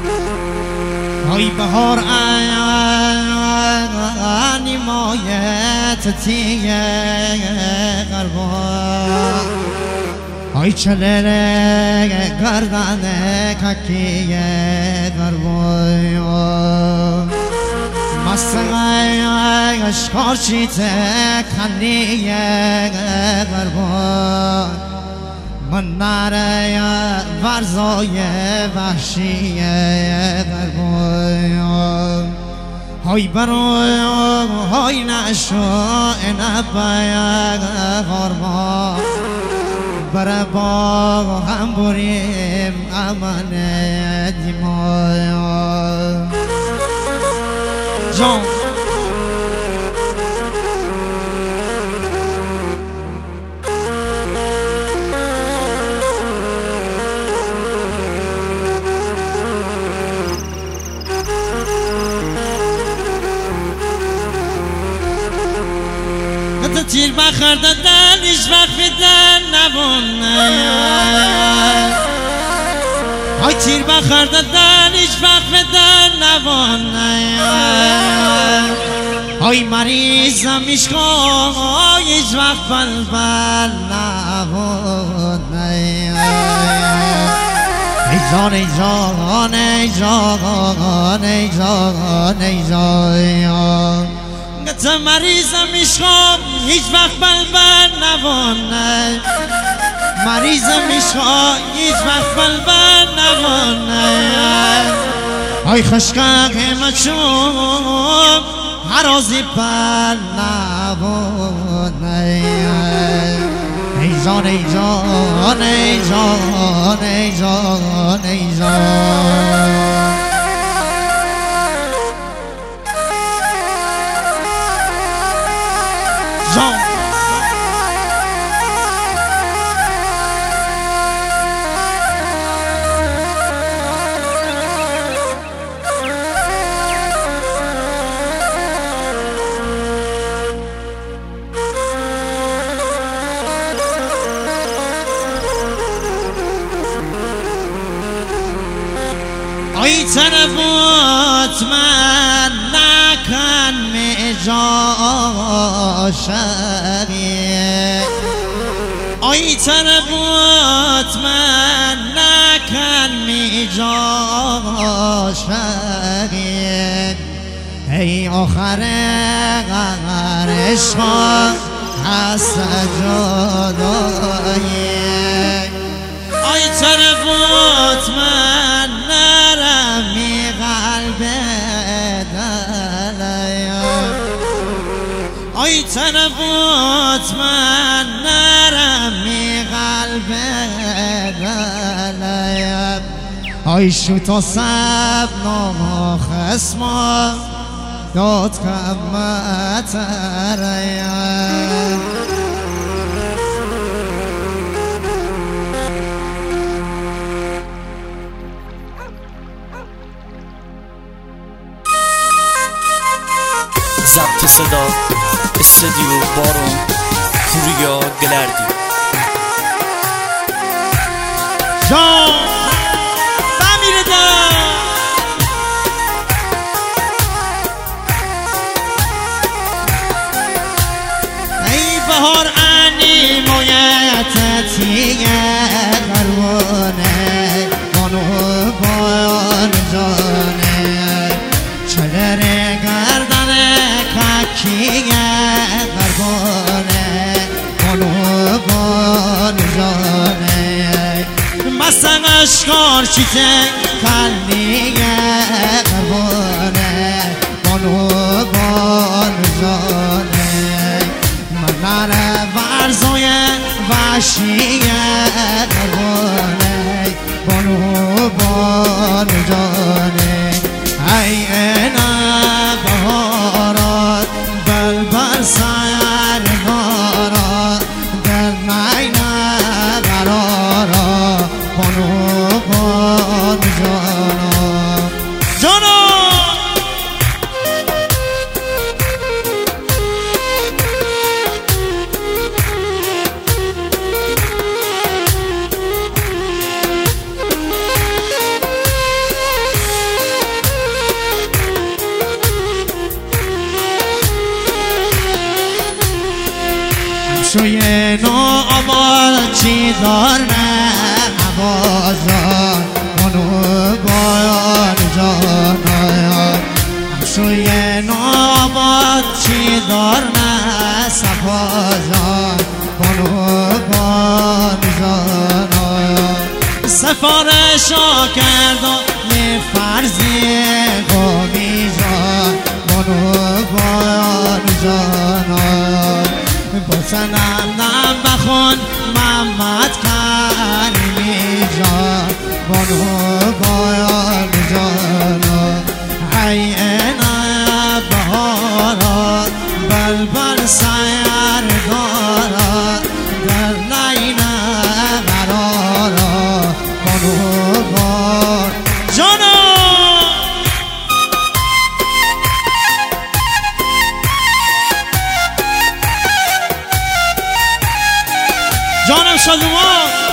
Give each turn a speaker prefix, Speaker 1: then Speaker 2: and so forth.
Speaker 1: ای بهار آنی مایت تیه قربان ای چلره گردنه ککیه قربان مستقای اشکار چیته کنیه قربان من نره ورزای وحشیه قربان های برای های نشو نبایا قربان برای با هم بریم امانه دیمایا جان تیر بخر دادن هیچ وقت بدن نبونه ای تیر بخر دادن هیچ وقت بدن نبونه ای مریضم عشقا هیچ وقت بلبل نبونه ای جان ای جان ای جان ای جان ای جان گفتم مریضم عشقام هیچ وقت بلبل نبانه مریضم عشقام هیچ وقت بلبل نبانه ای خشکک مچوم هر روزی بل نبانه ای جان ای جان ای جان ای جان ای جان ای طرفات من نکن مجاشری ای طرفات من نکن مجاشری ای آخر عشقا هست جدایی ای طرفات من نرمی قلب دلیم ای طرفات من نرمی قلب دلیم ای شو تا سب نام خسما داد کمت ریم
Speaker 2: ضبط صدا استودیو بارون پوریا گلردی
Speaker 1: جان بمیره دم ای بهار انی مویت تیگه قربونه بانو بان جانه چلره گردنه ککیه قربونه بانو بان جانه مستن اشکار چیته کلیه قربونه بانو بان جانه من نره ورزای وحشیه قربونه بانو بان جانه ای اینا بهارات بلبل سیر بارات دل نینا برارا بانو بان جانا شینا آمال چی دار نه بازار منو باید جانایان شینا آمال چی دار نه سفازار منو باید جانایان سفارشا کردم می فرزی قومی جان منو باید جانایان با سنم بخون محمد کریمی جان بانو باید جانا عینا بهارات بلبل سیر دارد در لینا قرارات بانو باید جانا جانم شادوان